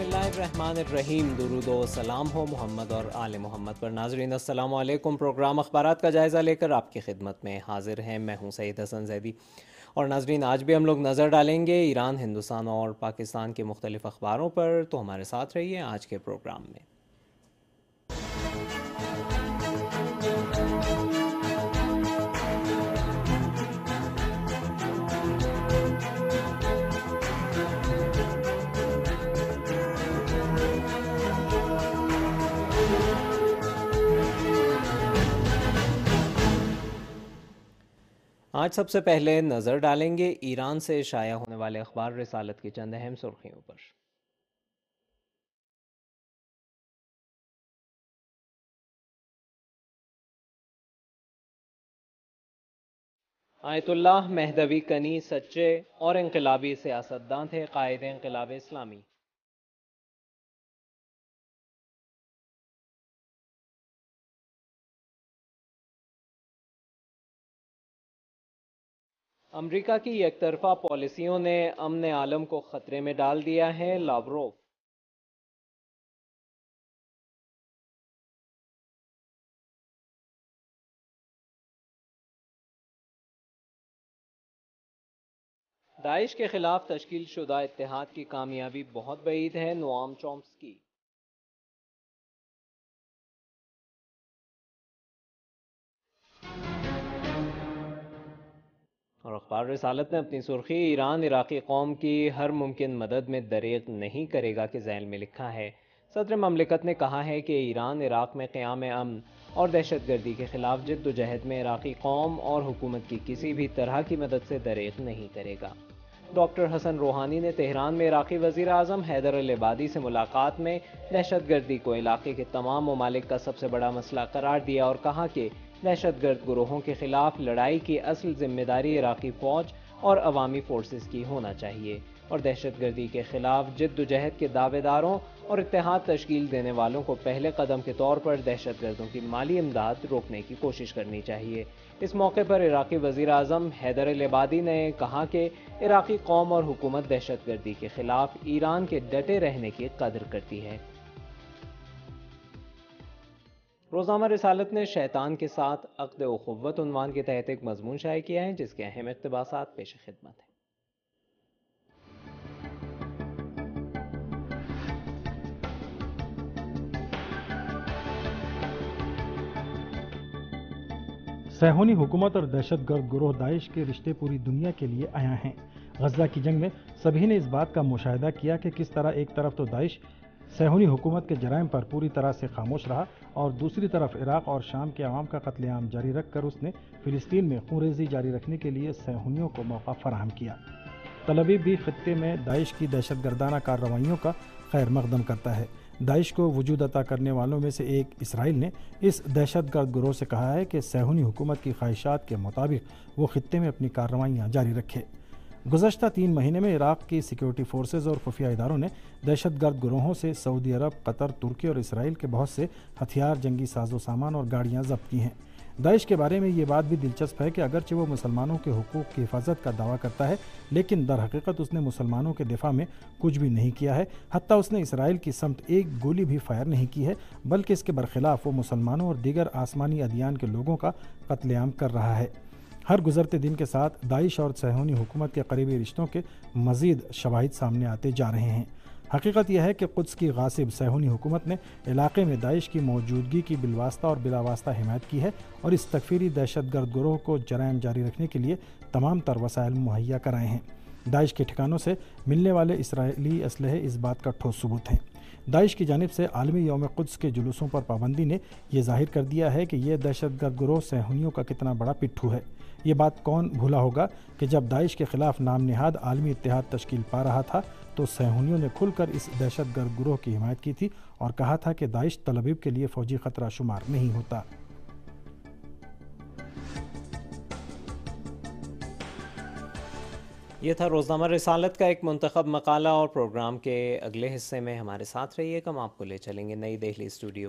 اللہ الرحمن الرحیم، درود و سلام ہو محمد اور آل محمد پر۔ ناظرین السلام علیکم۔ پروگرام اخبارات کا جائزہ لے کر آپ کی خدمت میں حاضر ہیں، میں ہوں سعید حسن زیدی۔ اور ناظرین آج بھی ہم لوگ نظر ڈالیں گے ایران، ہندوستان اور پاکستان کے مختلف اخباروں پر، تو ہمارے ساتھ رہیے آج کے پروگرام میں۔ آج سب سے پہلے نظر ڈالیں گے ایران سے شائع ہونے والے اخبار رسالت کی چند اہم سرخیوں پر۔ آیت اللہ مہدوی کنی سچے اور انقلابی سیاستداں تھے، قائد انقلاب اسلامی۔ امریکہ کی یک طرفہ پالیسیوں نے امن عالم کو خطرے میں ڈال دیا ہے، لاوروف۔ داعش کے خلاف تشکیل شدہ اتحاد کی کامیابی بہت بعید ہے، نوام چومسکی۔ اور اخبار رسالت نے اپنی سرخی ایران عراقی قوم کی ہر ممکن مدد میں دریغ نہیں کرے گا کے ذیل میں لکھا ہے۔ صدر مملکت نے کہا ہے کہ ایران عراق میں قیام امن اور دہشت گردی کے خلاف جد و جہد میں عراقی قوم اور حکومت کی کسی بھی طرح کی مدد سے دریغ نہیں کرے گا۔ ڈاکٹر حسن روحانی نے تہران میں عراقی وزیر اعظم حیدر العبادی سے ملاقات میں دہشت گردی کو علاقے کے تمام ممالک کا سب سے بڑا مسئلہ قرار دیا اور کہا کہ دہشت گرد گروہوں کے خلاف لڑائی کی اصل ذمہ داری عراقی فوج اور عوامی فورسز کی ہونا چاہیے، اور دہشت گردی کے خلاف جد و جہد کے دعوے داروں اور اتحاد تشکیل دینے والوں کو پہلے قدم کے طور پر دہشت گردوں کی مالی امداد روکنے کی کوشش کرنی چاہیے۔ اس موقع پر عراقی وزیر اعظم حیدر العبادی نے کہا کہ عراقی قوم اور حکومت دہشت گردی کے خلاف ایران کے ڈٹے رہنے کی قدر کرتی ہے۔ روزنامہ رسالت نے شیطان کے ساتھ عقد اخوت عنوان کے تحت ایک مضمون شائع کیا ہے جس کے اہم اقتباسات پیش خدمت ہیں۔ صہیونی حکومت اور دہشت گرد گروہ داعش کے رشتے پوری دنیا کے لیے عیاں ہیں۔ غزہ کی جنگ میں سبھی نے اس بات کا مشاہدہ کیا کہ کس طرح ایک طرف تو داعش صہیونی حکومت کے جرائم پر پوری طرح سے خاموش رہا اور دوسری طرف عراق اور شام کے عوام کا قتل عام جاری رکھ کر اس نے فلسطین میں خونریزی جاری رکھنے کے لیے صہیونیوں کو موقع فراہم کیا۔ تل ابیب بھی خطے میں داعش کی دہشت گردانہ کارروائیوں کا خیر مقدم کرتا ہے۔ داعش کو وجود عطا کرنے والوں میں سے ایک اسرائیل نے اس دہشت گرد گروہ سے کہا ہے کہ صہیونی حکومت کی خواہشات کے مطابق وہ خطے میں اپنی کارروائیاں جاری رکھے۔ گزشتہ 3 مہینے میں عراق کی سیکیورٹی فورسز اور خفیہ اداروں نے دہشت گرد گروہوں سے سعودی عرب، قطر، ترکی اور اسرائیل کے بہت سے ہتھیار، جنگی ساز و سامان اور گاڑیاں ضبط کی ہیں۔ داعش کے بارے میں یہ بات بھی دلچسپ ہے کہ اگرچہ وہ مسلمانوں کے حقوق کی حفاظت کا دعویٰ کرتا ہے، لیکن در حقیقت اس نے مسلمانوں کے دفاع میں کچھ بھی نہیں کیا ہے، حتیٰ اس نے اسرائیل کی سمت ایک گولی بھی فائر نہیں کی ہے، بلکہ اس کے برخلاف وہ مسلمانوں اور دیگر آسمانی ادیان کے لوگوں کا قتل عام کر رہا ہے۔ ہر گزرتے دن کے ساتھ داعش اور صہیونی حکومت کے قریبی رشتوں کے مزید شواہد سامنے آتے جا رہے ہیں۔ حقیقت یہ ہے کہ قدس کی غاصب صہیونی حکومت نے علاقے میں داعش کی موجودگی کی بالواسطہ اور بلا واسطہ حمایت کی ہے اور اس تکفیری دہشت گرد گروہ کو جرائم جاری رکھنے کے لیے تمام تر وسائل مہیا کرائے ہیں۔ داعش کے ٹھکانوں سے ملنے والے اسرائیلی اسلحے اس بات کا ٹھوس ثبوت ہیں۔ داعش کی جانب سے عالمی یوم قدس کے جلوسوں پر پابندی نے یہ ظاہر کر دیا ہے کہ یہ دہشت گرد گروہ صہیونیوں کا کتنا بڑا پٹھو ہے۔ یہ بات کون بھولا ہوگا کہ جب داعش کے خلاف نام نہاد عالمی اتحاد تشکیل پا رہا تھا تو صہیونیوں نے کھل کر اس دہشت گرد گروہ کی حمایت کی تھی اور کہا تھا کہ داعش تل ابیب کے لیے فوجی خطرہ شمار نہیں ہوتا۔ یہ تھا روزنامہ رسالت کا ایک منتخب مقالہ، اور پروگرام کے اگلے حصے میں ہمارے ساتھ رہیے گا، ہم آپ کو لے چلیں گے نئی دہلی اسٹوڈیو۔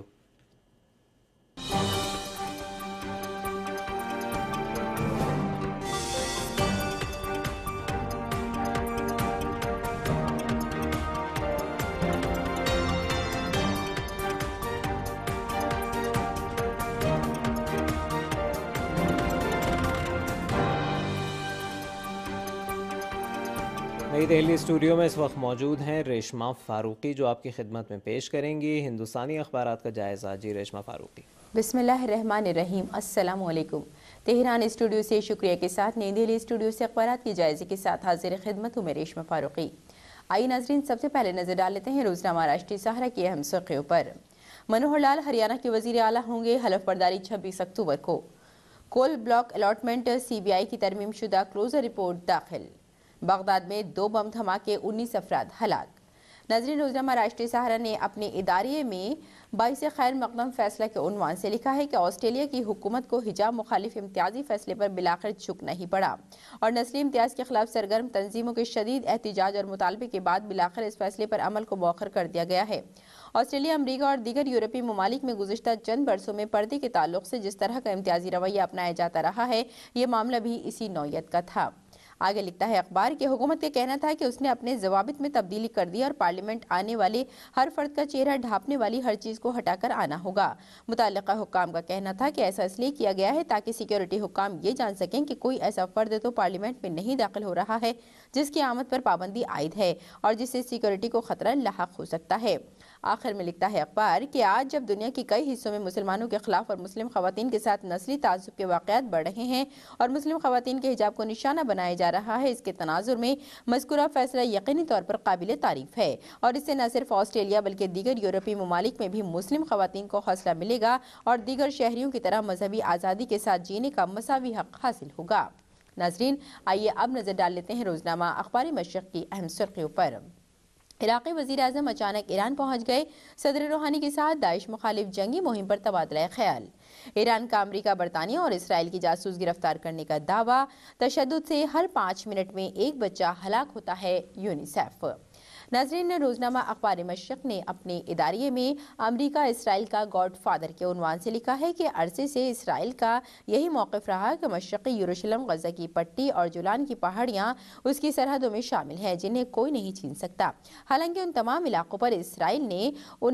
نئی دہلی اسٹوڈیو میں اس وقت موجود ہیں ریشما فاروقی، جو آپ کی خدمت میں پیش کریں گی ہندوستانی اخبارات کا جائزہ۔ جی ریشما فاروقی۔ بسم اللہ الرحمن الرحیم، السلام علیکم۔ تہران اسٹوڈیو سے شکریہ کے ساتھ نئی دہلی اسٹوڈیو سے اخبارات کے جائزے کے ساتھ حاضر خدمت ہوں میں ریشما فاروقی۔ آئیے ناظرین، سب سے پہلے نظر ڈال لیتے ہیں روزنامہ راشٹریہ سہارا کی اہم سرخیوں پر۔ منوہر لال ہریانہ کے وزیر اعلیٰ ہوں گے، حلف برداری 26 اکتوبر کو۔ Coal block allotment C B I کی ترمیم شدہ کلوزر رپورٹ داخل۔ بغداد میں 2 بم دھماکے، 19 افراد ہلاک۔ ناظرین، روزنامہ راشٹریہ سہارا نے اپنے اداریے میں باعث خیر مقدم فیصلہ کے عنوان سے لکھا ہے کہ آسٹریلیا کی حکومت کو حجاب مخالف امتیازی فیصلے پر بالآخر جھکنا ہی پڑا اور نسلی امتیاز کے خلاف سرگرم تنظیموں کے شدید احتجاج اور مطالبے کے بعد بالآخر اس فیصلے پر عمل کو مؤخر کر دیا گیا ہے۔ آسٹریلیا، امریکہ اور دیگر یورپی ممالک میں گزشتہ چند برسوں میں پردے کے تعلق سے جس طرح کا امتیازی رویہ اپنایا جاتا رہا ہے، یہ معاملہ بھی اسی نوعیت کا تھا۔ آگے لکھتا ہے اخبار کہ حکومت کا کہنا تھا کہ اس نے اپنے ضوابط میں تبدیلی کر دی اور پارلیمنٹ آنے والے ہر فرد کا چہرہ ڈھانپنے والی ہر چیز کو ہٹا کر آنا ہوگا۔ متعلقہ حکام کا کہنا تھا کہ ایسا اس لیے کیا گیا ہے تاکہ سیکیورٹی حکام یہ جان سکیں کہ کوئی ایسا فرد تو پارلیمنٹ میں نہیں داخل ہو رہا ہے جس کی آمد پر پابندی عائد ہے اور جس سے سیکیورٹی کو خطرہ لاحق ہو سکتا ہے۔ آخر میں لکھتا ہے اخبار کہ آج جب دنیا کے کئی حصوں میں مسلمانوں کے خلاف اور مسلم خواتین کے ساتھ نسلی تعصب کے واقعات بڑھ رہے ہیں اور مسلم خواتین کے حجاب کو نشانہ بنایا جا رہا ہے، اس کے تناظر میں مذکورہ فیصلہ یقینی طور پر قابل تعریف ہے اور اس سے نہ صرف آسٹریلیا بلکہ دیگر یورپی ممالک میں بھی مسلم خواتین کو حوصلہ ملے گا اور دیگر شہریوں کی طرح مذہبی آزادی کے ساتھ جینے کا مساوی حق حاصل ہوگا۔ ناظرین، آئیے اب نظر ڈال لیتے ہیں روزنامہ اخبار مشرق کی اہم سرخیوں پر۔ عراقی وزیر اعظم اچانک ایران پہنچ گئے، صدر روحانی کے ساتھ داعش مخالف جنگی مہم پر تبادلہ خیال۔ ایران کا امریکہ، برطانیہ اور اسرائیل کی جاسوس گرفتار کرنے کا دعویٰ۔ تشدد سے ہر 5 منٹ میں ایک بچہ ہلاک ہوتا ہے، یونیسیف۔ ناظرین، روزنامہ اخبار مشرق نے اپنے اداریے میں امریکہ اسرائیل کا گاڈ فادر کے عنوان سے لکھا ہے کہ عرصے سے اسرائیل کا یہی موقف رہا کہ مشرقی یروشلم، غزہ کی پٹی اور جولان کی پہاڑیاں اس کی سرحدوں میں شامل ہیں جنہیں کوئی نہیں چھین سکتا۔ حالانکہ ان تمام علاقوں پر اسرائیل نے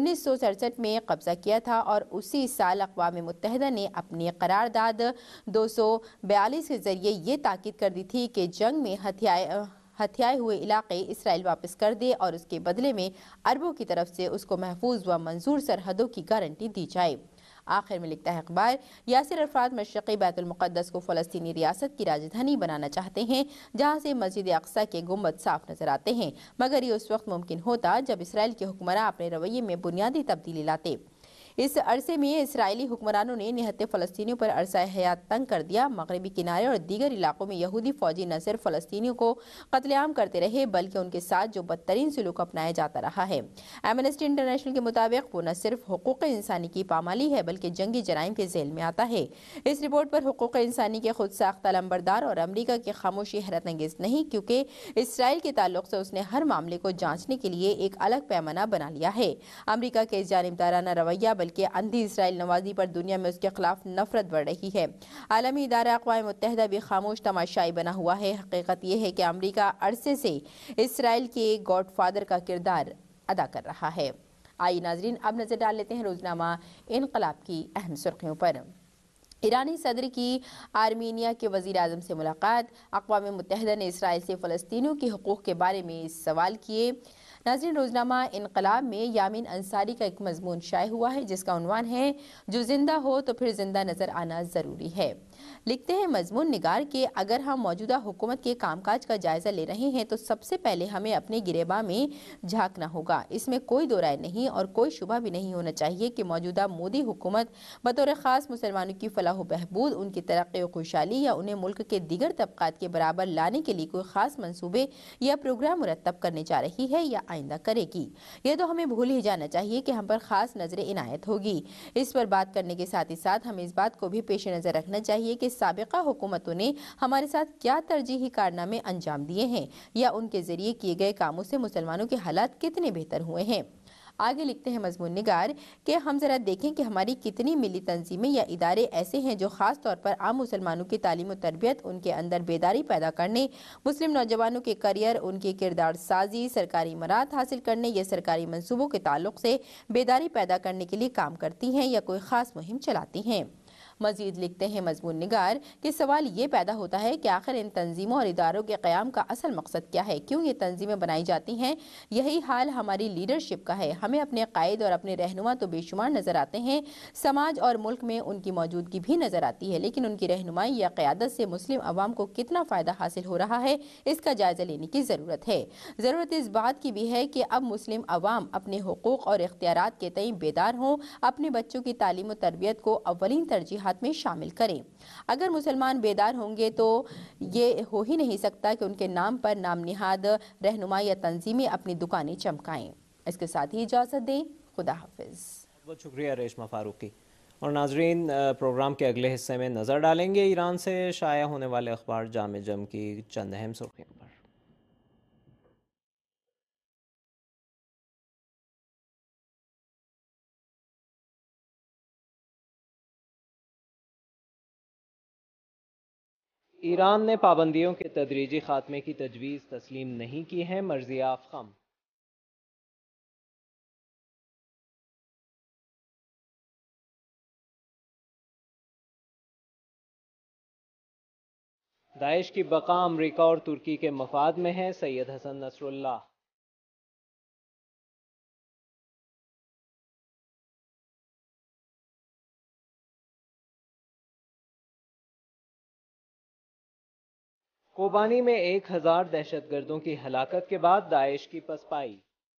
1967 میں قبضہ کیا تھا اور اسی سال اقوام متحدہ نے اپنی قرارداد 242 کے ذریعے یہ تاکید کر دی تھی کہ جنگ میں ہتھیائے ہوئے علاقے اسرائیل واپس کر دے اور اس کے بدلے میں عربوں کی طرف سے اس کو محفوظ و منظور سرحدوں کی گارنٹی دی جائے۔ آخر میں لکھتا ہے اخبار، یاسر عرفات مشرقی بیت المقدس کو فلسطینی ریاست کی راجدھانی بنانا چاہتے ہیں جہاں سے مسجد اقصیٰ کے گنبد صاف نظر آتے ہیں، مگر یہ اس وقت ممکن ہوتا جب اسرائیل کے حکمراں اپنے رویے میں بنیادی تبدیلی لاتے۔ اس عرصے میں اسرائیلی حکمرانوں نے نہتے فلسطینیوں پر عرصہ حیات تنگ کر دیا۔ مغربی کنارے اور دیگر علاقوں میں یہودی فوجی نہ صرف فلسطینیوں کو قتل عام کرتے رہے بلکہ ان کے ساتھ جو بدترین سلوک اپنایا جاتا رہا ہے۔ ایمنسٹی انٹرنیشنل کے مطابق وہ نہ صرف حقوق انسانی کی پامالی ہے بلکہ جنگی جرائم کے ذیل میں آتا ہے۔ اس رپورٹ پر حقوق انسانی کے خود ساختہ لمبردار اور امریکہ کی خاموشی حیرت انگیز نہیں، کیونکہ اسرائیل کے تعلق سے اس نے ہر معاملے کو جانچنے کے لیے ایک الگ پیمانہ بنا لیا ہے۔ امریکہ کے جانبدارانہ رویہ بلکہ اندھی اسرائیل نوازی پر دنیا میں اس کے خلاف نفرت بڑھ رہی ہے۔ عالمی ادارہ اقوام متحدہ بھی خاموش تماشائی بنا ہوا ہے۔ حقیقت یہ ہے کہ امریکہ عرصے سے اسرائیل کے گاڈ فادر کا کردار ادا کر رہا ہے۔ آئیے ناظرین، اب نظر ڈال لیتے ہیں روزنامہ انقلاب کی اہم سرخیوں پر۔ ایرانی صدر کی آرمینیا کے وزیر اعظم سے ملاقات۔ اقوام متحدہ نے اسرائیل سے فلسطینیوں کے حقوق کے بارے میں سوال کیے۔ ناظرین، روزنامہ انقلاب میں یامین انصاری کا ایک مضمون شائع ہوا ہے جس کا عنوان ہے جو زندہ ہو تو پھر زندہ نظر آنا ضروری ہے۔ لکھتے ہیں مضمون نگار کہ اگر ہم موجودہ حکومت کے کام کاج کا جائزہ لے رہے ہیں تو سب سے پہلے ہمیں اپنے گریباں میں جھانکنا ہوگا۔ اس میں کوئی دو رائے نہیں اور کوئی شبہ بھی نہیں ہونا چاہیے کہ موجودہ مودی حکومت بطور خاص مسلمانوں کی فلاح و بہبود، ان کی ترقی و خوشحالی یا انہیں ملک کے دیگر طبقات کے برابر لانے کے لیے کوئی خاص منصوبے یا پروگرام مرتب کرنے جا رہی ہے یا آئندہ کرے گی۔ یہ تو ہمیں بھول ہی جانا چاہیے کہ ہم پر خاص نظر عنایت ہوگی۔ اس پر بات کرنے کے ساتھ ہی ساتھ ہمیں اس بات کو بھی پیش نظر رکھنا چاہیے کہ سابقہ حکومتوں نے ہمارے ساتھ کیا ترجیحی کارنامے انجام دیے ہیں یا ان کے ذریعے کیے گئے کاموں سے مسلمانوں کے حالات کتنے بہتر ہوئے ہیں۔ آگے لکھتے ہیں مضمون نگار کہ ہم ذرا دیکھیں کہ ہماری کتنی ملی تنظیمیں یا ادارے ایسے ہیں جو خاص طور پر عام مسلمانوں کی تعلیم و تربیت، ان کے اندر بیداری پیدا کرنے، مسلم نوجوانوں کے کریئر، ان کی کردار سازی، سرکاری امارات حاصل کرنے یا سرکاری منصوبوں کے تعلق سے بیداری پیدا کرنے کے لیے کام کرتی ہیں یا کوئی خاص مہم چلاتی ہیں۔ مزید لکھتے ہیں مضمون نگار کہ سوال یہ پیدا ہوتا ہے کہ آخر ان تنظیموں اور اداروں کے قیام کا اصل مقصد کیا ہے، کیوں یہ تنظیمیں بنائی جاتی ہیں؟ یہی حال ہماری لیڈرشپ کا ہے۔ ہمیں اپنے قائد اور اپنے رہنما تو بے شمار نظر آتے ہیں، سماج اور ملک میں ان کی موجودگی بھی نظر آتی ہے، لیکن ان کی رہنمائی یا قیادت سے مسلم عوام کو کتنا فائدہ حاصل ہو رہا ہے، اس کا جائزہ لینے کی ضرورت ہے۔ ضرورت اس بات کی بھی ہے کہ اب مسلم عوام اپنے حقوق اور اختیارات کے تئیں بیدار ہوں، اپنے بچوں کی تعلیم و تربیت کو اولین ترجیحات میں شامل کریں۔ اگر مسلمان بیدار ہوں گے تو یہ ہو ہی نہیں سکتا کہ ان کے نام پر نام نہاد رہنما یا تنظیمیں اپنی دکانیں چمکائیں۔ اس کے ساتھ ہی اجازت دیں، خدا حافظ۔ بہت شکریہ ریشمہ فاروقی۔ اور ناظرین، پروگرام کے اگلے حصے میں نظر ڈالیں گے ایران سے شائع ہونے والے اخبار جامع جم کی چند اہم سرخیوں پر۔ ایران نے پابندیوں کے تدریجی خاتمے کی تجویز تسلیم نہیں کی ہے، مرضیہ افخم۔ داعش کی بقا امریکہ اور ترکی کے مفاد میں ہے، سید حسن نصر اللہ۔ کوبانی میں 1000 دہشت گردوں کی ہلاکت کے بعد داعش کی پسپائی۔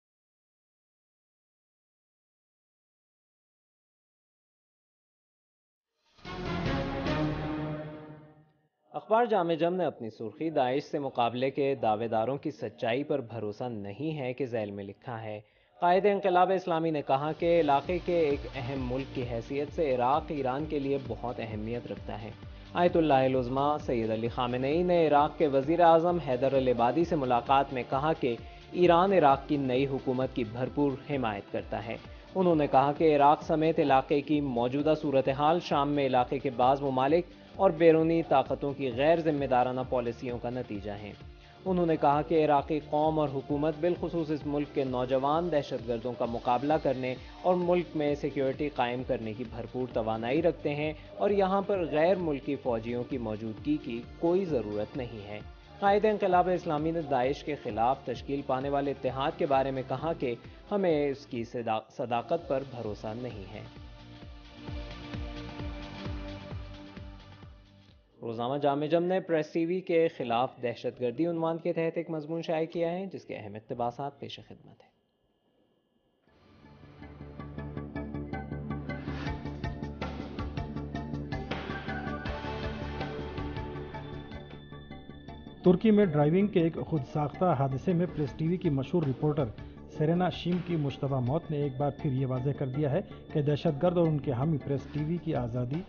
اخبار جامع جم نے اپنی سرخی داعش سے مقابلے کے دعوے داروں کی سچائی پر بھروسہ نہیں ہے کے ذیل میں لکھا ہے۔ قائد انقلاب اسلامی نے کہا کہ علاقے کے ایک اہم ملک کی حیثیت سے عراق ایران کے لیے بہت اہمیت رکھتا ہے۔ آیت اللہ العظمیٰ سید علی خامنئی نے عراق کے وزیر اعظم حیدر العبادی سے ملاقات میں کہا کہ ایران عراق کی نئی حکومت کی بھرپور حمایت کرتا ہے۔ انہوں نے کہا کہ عراق سمیت علاقے کی موجودہ صورتحال شام میں علاقے کے بعض ممالک اور بیرونی طاقتوں کی غیر ذمہ دارانہ پالیسیوں کا نتیجہ ہیں۔ انہوں نے کہا کہ عراقی قوم اور حکومت بالخصوص اس ملک کے نوجوان دہشت گردوں کا مقابلہ کرنے اور ملک میں سیکیورٹی قائم کرنے کی بھرپور توانائی رکھتے ہیں اور یہاں پر غیر ملکی فوجیوں کی موجودگی کی کوئی ضرورت نہیں ہے۔ قائد انقلاب اسلامی نے داعش کے خلاف تشکیل پانے والے اتحاد کے بارے میں کہا کہ ہمیں اس کی صداقت پر بھروسہ نہیں ہے۔ روزنامہ جامع جم نے پریس ٹی وی کے خلاف دہشت گردی عنوان کے تحت ایک مضمون شائع کیا ہے جس کے اہم اقتباسات پیش خدمت ہیں۔ ترکی میں ڈرائیونگ کے ایک خود ساختہ حادثے میں پریس ٹی وی کی مشہور رپورٹر سیرینا شیم کی مشتبہ موت نے ایک بار پھر یہ واضح کر دیا ہے کہ دہشت گرد اور ان کے حامی پریس ٹی وی کی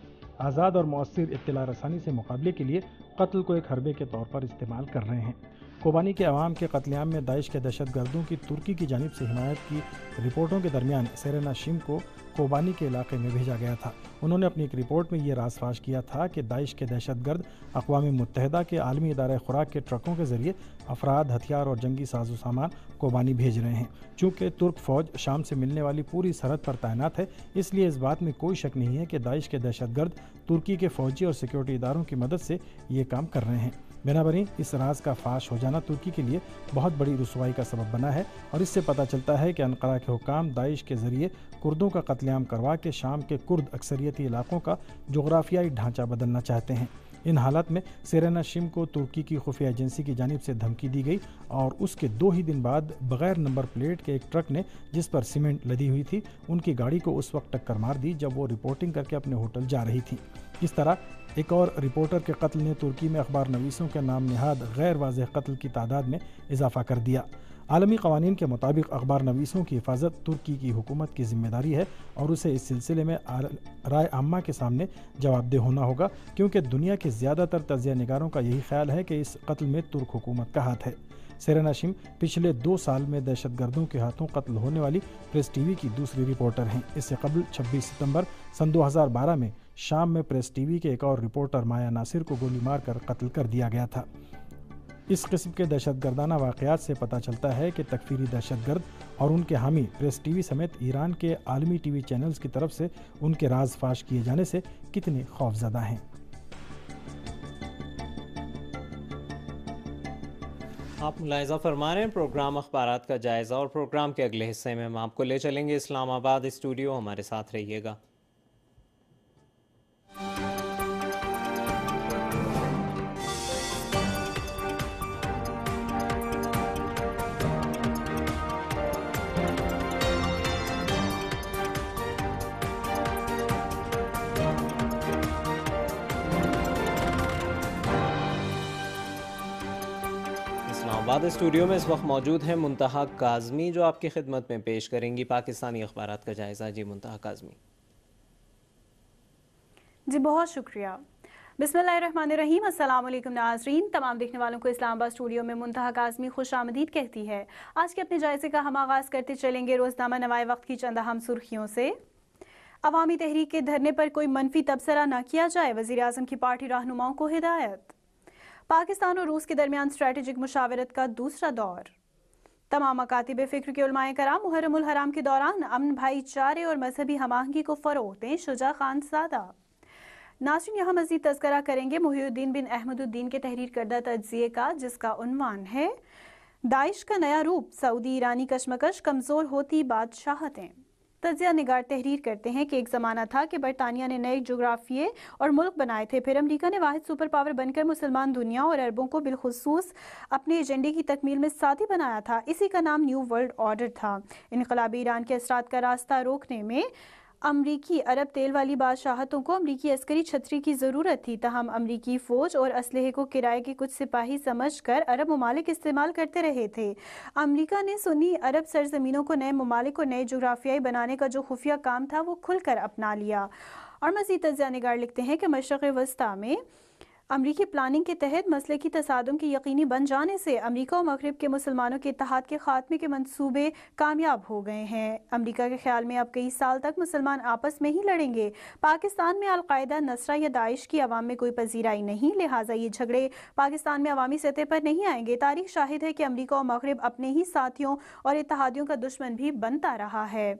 آزاد اور مؤثر اطلاع رسانی سے مقابلے کے لیے قتل کو ایک حربے کے طور پر استعمال کر رہے ہیں۔ کوبانی کے عوام کے قتل عام میں داعش کے دہشت گردوں کی ترکی کی جانب سے حمایت کی رپورٹوں کے درمیان سیرینا شیم کو کوبانی کے علاقے میں بھیجا گیا تھا۔ انہوں نے اپنی ایک رپورٹ میں یہ راز فاش کیا تھا کہ داعش کے دہشت گرد اقوام متحدہ کے عالمی ادارہ خوراک کے ٹرکوں کے ذریعے افراد، ہتھیار اور جنگی ساز و سامان کوبانی بھیج رہے ہیں۔ چونکہ ترک فوج شام سے ملنے والی پوری سرحد پر تعینات ہے، اس لیے اس بات میں کوئی شک نہیں ہے کہ داعش کے دہشت گرد ترکی کے فوجی اور سیکیورٹی اداروں کی مدد سے یہ کام کر رہے ہیں۔ بنابراین اس راز کا فاش ہو جانا ترکی کے لیے بہت بڑی رسوائی کا سبب بنا ہے اور اس سے پتہ چلتا ہے کہ انقرہ کے حکام داعش کے ذریعے کردوں کا قتل عام کروا کے شام کے کرد اکثریتی علاقوں کا جغرافیائی ڈھانچہ بدلنا چاہتے ہیں۔ ان حالات میں سیرینا شیم کو ترکی کی خفیہ ایجنسی کی جانب سے دھمکی دی گئی اور اس کے 2 ہی دن بعد بغیر نمبر پلیٹ کے ایک ٹرک نے جس پر سیمنٹ لدی ہوئی تھی ان کی گاڑی کو اس وقت ٹکر مار دی جب وہ رپورٹنگ کر کے اپنے ہوٹل جا رہی تھی۔ اس طرح ایک اور رپورٹر کے قتل نے ترکی میں اخبار نویسوں کے نام نہاد غیر واضح قتل کی تعداد میں اضافہ کر دیا۔ عالمی قوانین کے مطابق اخبار نویسوں کی حفاظت ترکی کی حکومت کی ذمہ داری ہے اور اسے اس سلسلے میں رائے عامہ کے سامنے جواب دہ ہونا ہوگا، کیونکہ دنیا کے زیادہ تر تجزیہ نگاروں کا یہی خیال ہے کہ اس قتل میں ترک حکومت کا ہاتھ ہے۔ سیرینا شیم پچھلے 2 سال میں دہشت گردوں کے ہاتھوں قتل ہونے والی پریس ٹی وی کی دوسری رپورٹر ہیں۔ اس سے قبل 26 ستمبر سن 2012 میں شام میں پریس ٹی وی کے ایک اور رپورٹر مایا ناصر کو گولی مار کر قتل کر دیا گیا تھا۔ اس قسم کے دہشت گردانہ واقعات سے پتہ چلتا ہے کہ تکفیری دہشت گرد اور ان کے حامی پریس ٹی وی سمیت ایران کے عالمی ٹی وی چینلز کی طرف سے ان کے راز فاش کیے جانے سے کتنے خوفزدہ ہیں۔ آپ ملاحظہ فرما رہے ہیں پروگرام اخبارات کا جائزہ، اور پروگرام کے اگلے حصے میں ہم آپ کو لے چلیں گے اسلام آباد اسٹوڈیو، ہمارے ساتھ رہیے گا۔ آباد اسٹوڈیو میں اس وقت موجود ہیں منتہا کاظمی، جو آپ کی خدمت میں پیش کریں گی پاکستانی اخبارات کا جائزہ۔ جی منتہا کاظمی۔ جی بہت شکریہ۔ بسم اللہ الرحمن الرحیم۔ السلام علیکم ناظرین، تمام دیکھنے والوں کو اسلام آباد اسٹوڈیو میں منتہا کاظمی خوش آمدید کہتی ہے۔ آج کے اپنے جائزے کا ہم آغاز کرتے چلیں گے روزنامہ نوائے وقت کی چند اہم سرخیوں سے۔ عوامی تحریک کے دھرنے پر کوئی منفی تبصرہ نہ کیا جائے، وزیر اعظم کی پارٹی رہنماؤں کو ہدایت۔ پاکستان اور روس کے درمیان اسٹریٹجک مشاورت کا دوسرا دور۔ تمام مکاتب فکر کے علماء کرام محرم الحرام کے دوران امن، بھائی چارے اور مذہبی ہم آہنگی کو فروغ دیں، شجاع خان زادہ۔ ناظرین یہاں مزید تذکرہ کریں گے محی الدین بن احمد الدین کے تحریر کردہ تجزیے کا، جس کا عنوان ہے داعش کا نیا روپ، سعودی ایرانی کشمکش، کمزور ہوتی بادشاہتیں۔ تجزیہ نگار تحریر کرتے ہیں کہ ایک زمانہ تھا کہ برطانیہ نے نئے جغرافیے اور ملک بنائے تھے، پھر امریکہ نے واحد سپر پاور بن کر مسلمان دنیا اور عربوں کو بالخصوص اپنے ایجنڈے کی تکمیل میں ساتھی بنایا تھا۔ اسی کا نام نیو ورلڈ آرڈر تھا۔ انقلابی ایران کے اثرات کا راستہ روکنے میں امریکی عرب تیل والی بادشاہتوں کو امریکی عسکری چھتری کی ضرورت تھی، تاہم امریکی فوج اور اسلحے کو کرائے کے کچھ سپاہی سمجھ کر عرب ممالک استعمال کرتے رہے تھے۔ امریکہ نے سنی عرب سرزمینوں کو نئے ممالک اور نئے جغرافیائی بنانے کا جو خفیہ کام تھا وہ کھل کر اپنا لیا۔ اور مزید تجزیہ نگار لکھتے ہیں کہ مشرق وسطیٰ میں امریکی پلاننگ کے تحت مسلکی تصادم کے یقینی بن جانے سے امریکہ و مغرب کے مسلمانوں کے اتحاد کے خاتمے کے منصوبے کامیاب ہو گئے ہیں۔ امریکہ کے خیال میں اب کئی سال تک مسلمان آپس میں ہی لڑیں گے۔ پاکستان میں القاعدہ، نصرہ یا داعش کی عوام میں کوئی پذیرائی نہیں، لہٰذا یہ جھگڑے پاکستان میں عوامی سطح پر نہیں آئیں گے۔ تاریخ شاہد ہے کہ امریکہ و مغرب اپنے ہی ساتھیوں اور اتحادیوں کا دشمن بھی بنتا رہا ہے،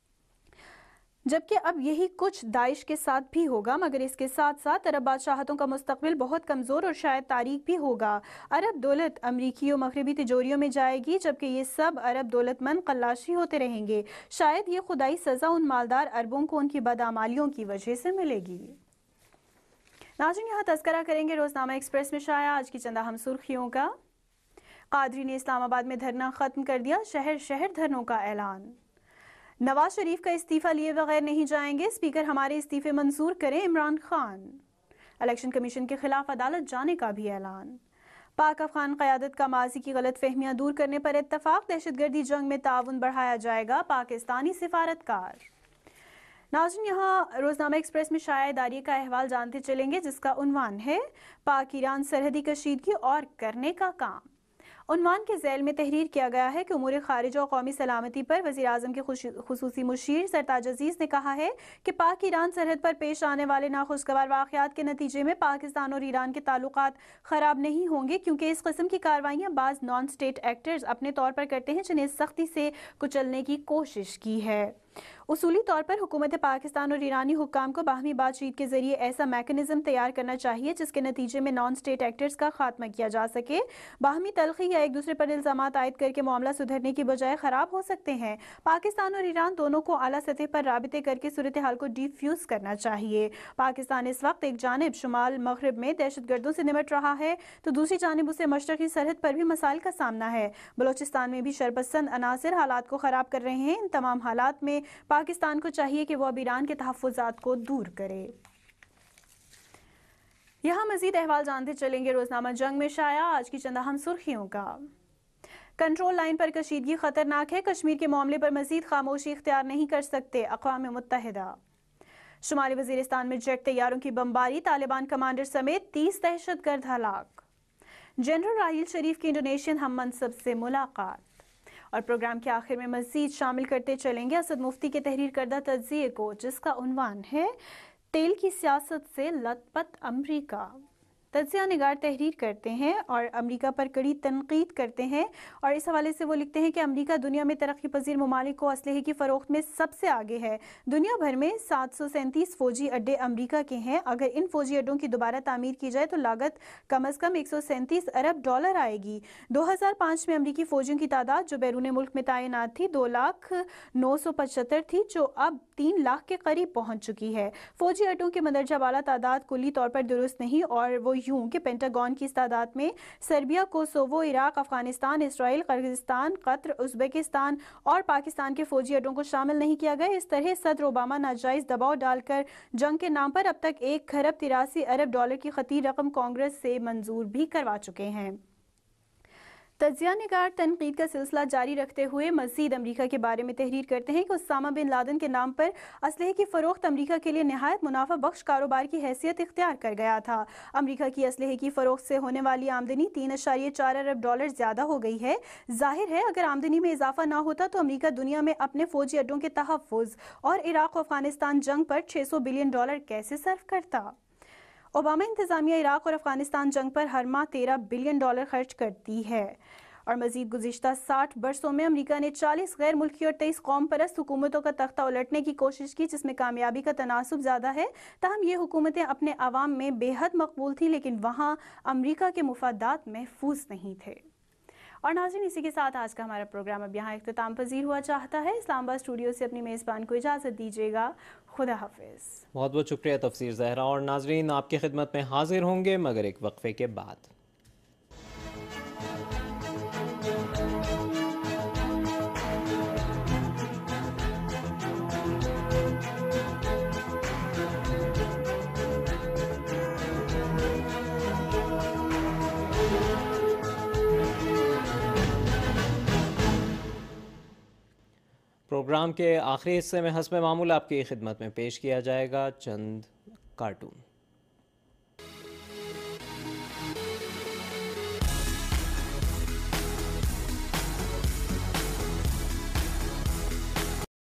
جبکہ اب یہی کچھ داعش کے ساتھ بھی ہوگا، مگر اس کے ساتھ ساتھ عرب بادشاہتوں کا مستقبل بہت کمزور اور شاید تاریک بھی ہوگا۔ عرب دولت امریکی و مغربی تجوریوں میں جائے گی، جبکہ یہ سب عرب دولت مند قلاشی ہوتے رہیں گے۔ شاید یہ خدائی سزا ان مالدار عربوں کو ان کی بدعمالیوں کی وجہ سے ملے گی۔ ناظرین یہاں تذکرہ کریں گے روزنامہ ایکسپریس میں شائع آج کی چند اہم سرخیوں کا۔ قادری نے اسلام آباد میں دھرنا ختم کر دیا، شہر شہر دھرنوں کا اعلان۔ نواز شریف کا استعفیٰ لیے بغیر نہیں جائیں گے، اسپیکر ہمارے استعفے منظور کریں، عمران خان۔ الیکشن کمیشن کے خلاف عدالت جانے کا بھی اعلان۔ پاک افغان قیادت کا ماضی کی غلط فہمیاں دور کرنے پر اتفاق، دہشت گردی جنگ میں تعاون بڑھایا جائے گا، پاکستانی سفارتکار۔ ناظرین یہاں روزنامہ ایکسپریس میں شائع اداریے کا احوال جانتے چلیں گے، جس کا عنوان ہے پاک ایران سرحدی کشیدگی اور کرنے کا کام۔ عنوان کے ذیل میں تحریر کیا گیا ہے کہ امور خارجہ و قومی سلامتی پر وزیر اعظم کے خصوصی مشیر سرتاج عزیز نے کہا ہے کہ پاک ایران سرحد پر پیش آنے والے ناخوشگوار واقعات کے نتیجے میں پاکستان اور ایران کے تعلقات خراب نہیں ہوں گے، کیونکہ اس قسم کی کارروائیاں بعض نان اسٹیٹ ایکٹرز اپنے طور پر کرتے ہیں، جنہیں سختی سے کچلنے کی کوشش کی ہے۔ اصولی طور پر حکومت پاکستان اور ایرانی حکام کو باہمی بات چیت کے ذریعے ایسا میکنزم تیار کرنا چاہیے جس کے نتیجے میں نان اسٹیٹ ایکٹرز کا خاتمہ کیا جا سکے۔ باہمی تلخی یا ایک دوسرے پر الزامات عائد کر کے معاملہ سدھرنے کی بجائے خراب ہو سکتے ہیں۔ پاکستان اور ایران دونوں کو اعلیٰ سطح پر رابطے کر کے صورتحال کو ڈیفیوز کرنا چاہیے۔ پاکستان اس وقت ایک جانب شمال مغرب میں دہشت گردوں سے نمٹ رہا ہے تو دوسری جانب اسے مشرقی سرحد پر بھی مسائل کا سامنا ہے۔ بلوچستان میں بھی شرپسند عناصر حالات کو خراب کر رہے ہیں۔ ان تمام حالات میں پاکستان کو چاہیے کہ وہ اب ایران کے تحفظات کو دور کرے۔ یہاں مزید احوال جانتے چلیں گے روزنامہ جنگ میں شائع آج کی چند اہم سرخیوں کا۔ کنٹرول لائن پر کشیدگی خطرناک ہے، کشمیر کے معاملے پر مزید خاموشی اختیار نہیں کر سکتے، اقوام متحدہ۔ شمالی وزیرستان میں جیٹ طیاروں کی بمباری، طالبان کمانڈر سمیت 30 دہشت گرد ہلاک۔ جنرل راحیل شریف کی انڈونیشین ہم منصب سے ملاقات۔ اور پروگرام کے آخر میں مزید شامل کرتے چلیں گے اسد مفتی کے تحریر کردہ تجزیے کو، جس کا عنوان ہے تیل کی سیاست سے لت پت امریکہ۔ تجزیہ نگار تحریر کرتے ہیں اور امریکہ پر کڑی تنقید کرتے ہیں، اور اس حوالے سے وہ لکھتے ہیں کہ امریکہ دنیا میں ترقی پذیر ممالک کو اسلحے کی فروخت میں سب سے آگے ہے۔ دنیا بھر میں 737 فوجی اڈے امریکہ کے ہیں۔ اگر ان فوجی اڈوں کی دوبارہ تعمیر کی جائے تو لاگت کم از کم 137 ارب ڈالر آئے گی۔ 2005 میں امریکی فوجیوں کی تعداد جو بیرون ملک میں تعینات تھی 2,09,75 تھی، جو اب 3 لاکھ کے قریب پہنچ چکی ہے۔ فوجی اڈوں کے مندرجہ بالا تعداد کلی طور پر درست نہیں، اور وہ یوں کہ پینٹاگون کی اس تعداد میں Serbia, Kosovo, Iraq, Afghanistan, Israel, Kyrgyzstan, Qatar, Uzbekistan اور پاکستان کے فوجی اڈوں کو شامل نہیں کیا گیا۔ اس طرح صدر اوباما ناجائز دباؤ ڈال کر جنگ کے نام پر اب تک 1,83 ارب ڈالر کی خطیر رقم کانگریس سے منظور بھی کروا چکے ہیں۔ تجزیہ نگار تنقید کا سلسلہ جاری رکھتے ہوئے مزید امریکہ کے بارے میں تحریر کرتے ہیں کہ اسامہ بن لادن کے نام پر اسلحے کی فروخت امریکہ کے لیے نہایت منافع بخش کاروبار کی حیثیت اختیار کر گیا تھا۔ امریکہ کی اسلحے کی فروخت سے ہونے والی آمدنی 3.4 ارب ڈالر زیادہ ہو گئی ہے۔ ظاہر ہے اگر آمدنی میں اضافہ نہ ہوتا تو امریکہ دنیا میں اپنے فوجی اڈوں کے تحفظ اور عراق و افغانستان جنگ پر 600 بلین ڈالر کیسے صرف کرتا؟ اوباما انتظامیہ عراق اور افغانستان جنگ پر ہر ماہ 13 بلین ڈالر خرچ کرتی ہے، اور مزید گزشتہ 60 برسوں میں امریکہ نے 40 غیر ملکی اور 23 قوم پرست حکومتوں کا تختہ الٹنے کی کوشش کی، جس میں کامیابی کا تناسب زیادہ ہے۔ تاہم یہ حکومتیں اپنے عوام میں بے حد مقبول تھیں، لیکن وہاں امریکہ کے مفادات محفوظ نہیں تھے۔ اور ناظرین، اسی کے ساتھ آج کا ہمارا پروگرام اب یہاں اختتام پذیر ہوا چاہتا ہے۔ اسلام آباد اسٹوڈیو سے اپنی میزبان کو اجازت دیجیے گا۔ خدا حافظ۔ بہت بہت شکریہ تفسیر زہرا، اور ناظرین آپ کی خدمت میں حاضر ہوں گے مگر ایک وقفے کے بعد۔ پروگرام کے آخری حصے میں حسب معمول آپ کی خدمت میں پیش کیا جائے گا چند کارٹون۔